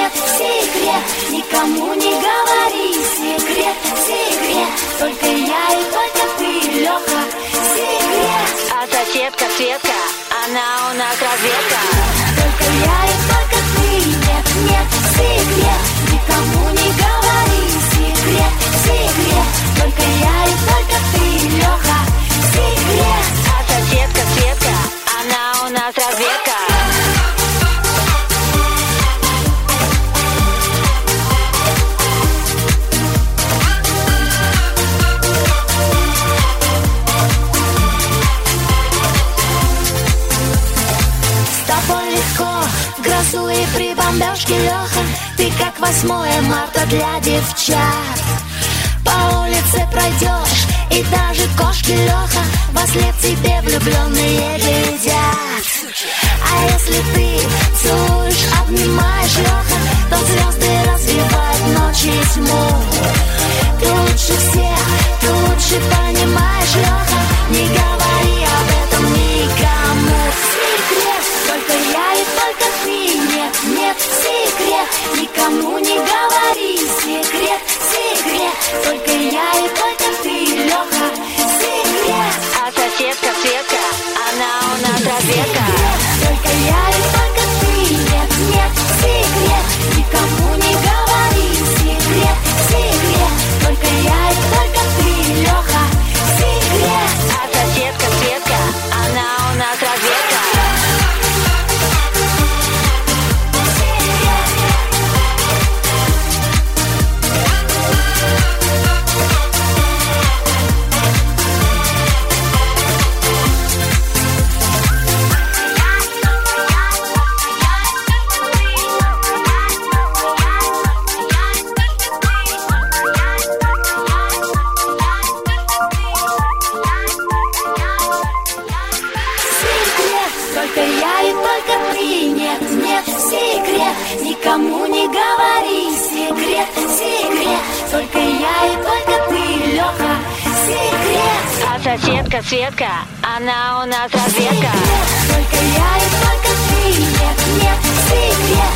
Секрет, секрет, никому не говори. Секрет, секрет, только я и только ты, Леха. Секрет. А соседка Светка, она у нас разведка. Только я и только ты, нет, нет, секрет, никому не говори. Секрет, секрет, только я и только ты, Леха. Секрет. А соседка Светка, она у нас разведка. Грозу и при бомбежке, Леха, ты как 8 марта для девчат. По улице пройдешь, и даже кошки, Леха, во след тебе влюбленные глядят. А если ты целуешь, обнимаешь, Леха, то звезды развивают ночи и тьму. Ты лучше всех, ты лучше понимаешь, Леха, не говори об этом никому. Секрет, только я и только ты, нет, нет, секрет, никому не говори. Секрет, секрет, только я и только ты, Леха. Секрет. А соседка Светка, она у нас разведка. Только я и только ты, нет, нет, секрет, никому не говори. Секрет, секрет, только я и только ты, Леха. Секрет. А соседка Светка, она у нас разведка. Только я и только ты, нет, нет, секрет, никому не говори. Секрет, секрет, только я и только ты, Леха. Секрет. А соседка Светка, она у нас разведка. Только я и только ты, нет, нет, секрет,